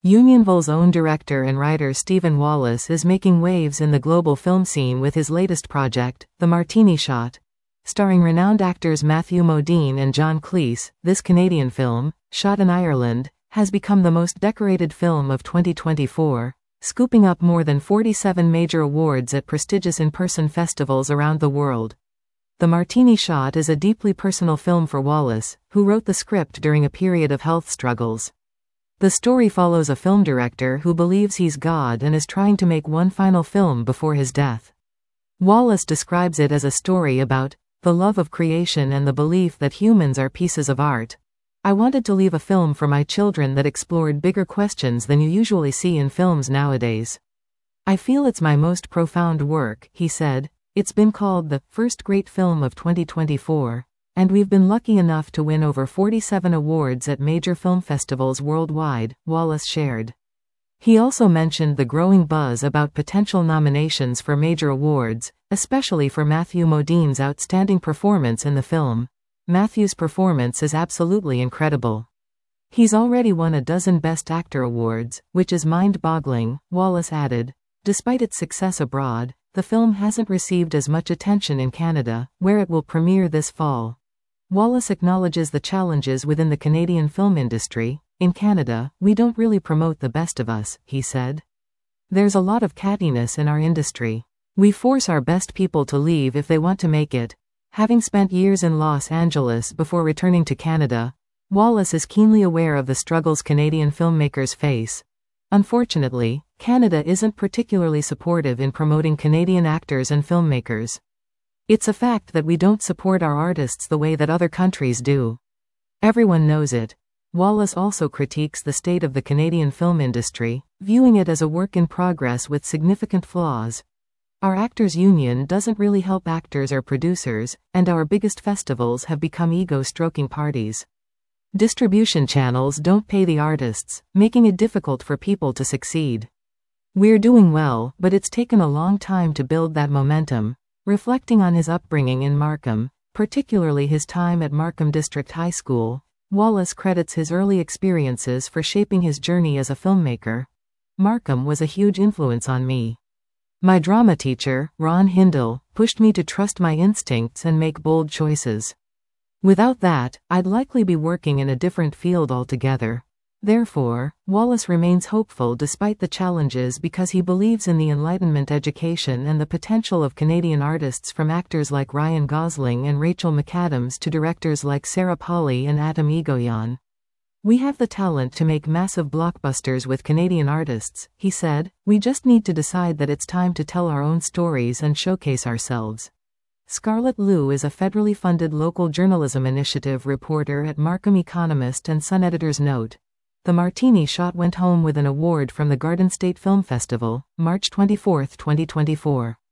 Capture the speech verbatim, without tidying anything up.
Unionville's own director and writer Stephen Wallace is making waves in the global film scene with his latest project, The Martini Shot. Starring renowned actors Matthew Modine and John Cleese, this Canadian film, shot in Ireland, has become the most decorated film of twenty twenty-four, scooping up more than forty-seven major awards at prestigious in-person festivals around the world. The Martini Shot is a deeply personal film for Wallace, who wrote the script during a period of health struggles. The story follows a film director who believes he's God and is trying to make one final film before his death. Wallace describes it as a story about the love of creation and the belief that humans are pieces of art. I wanted to leave a film for my children that explored bigger questions than you usually see in films nowadays. I feel it's my most profound work, he said. It's been called the first great film of twenty twenty-four. And we've been lucky enough to win over forty-seven awards at major film festivals worldwide, Wallace shared. He also mentioned the growing buzz about potential nominations for major awards, especially for Matthew Modine's outstanding performance in the film. Matthew's performance is absolutely incredible. He's already won a dozen Best Actor awards, which is mind-boggling, Wallace added. Despite its success abroad, the film hasn't received as much attention in Canada, where it will premiere this fall. Wallace acknowledges the challenges within the Canadian film industry. In Canada, we don't really promote the best of us, he said. There's a lot of cattiness in our industry. We force our best people to leave if they want to make it. Having spent years in Los Angeles before returning to Canada, Wallace is keenly aware of the struggles Canadian filmmakers face. Unfortunately, Canada isn't particularly supportive in promoting Canadian actors and filmmakers. It's a fact that we don't support our artists the way that other countries do. Everyone knows it. Wallace also critiques the state of the Canadian film industry, viewing it as a work in progress with significant flaws. Our actors' union doesn't really help actors or producers, and our biggest festivals have become ego-stroking parties. Distribution channels don't pay the artists, making it difficult for people to succeed. We're doing well, but it's taken a long time to build that momentum. Reflecting on his upbringing in Markham, particularly his time at Markham District High School, Wallace credits his early experiences for shaping his journey as a filmmaker. Markham was a huge influence on me. My drama teacher, Ron Hindle, pushed me to trust my instincts and make bold choices. Without that, I'd likely be working in a different field altogether. Therefore, Wallace remains hopeful despite the challenges because he believes in the Enlightenment education and the potential of Canadian artists, from actors like Ryan Gosling and Rachel McAdams to directors like Sarah Polley and Atom Egoyan. We have the talent to make massive blockbusters with Canadian artists, he said. We just need to decide that it's time to tell our own stories and showcase ourselves. Scarlett Liu is a federally funded local journalism initiative reporter at Markham Economist and Sun Editor's Note. The Martini Shot went home with an award from the Garden State Film Festival, March twenty-fourth, twenty twenty-four.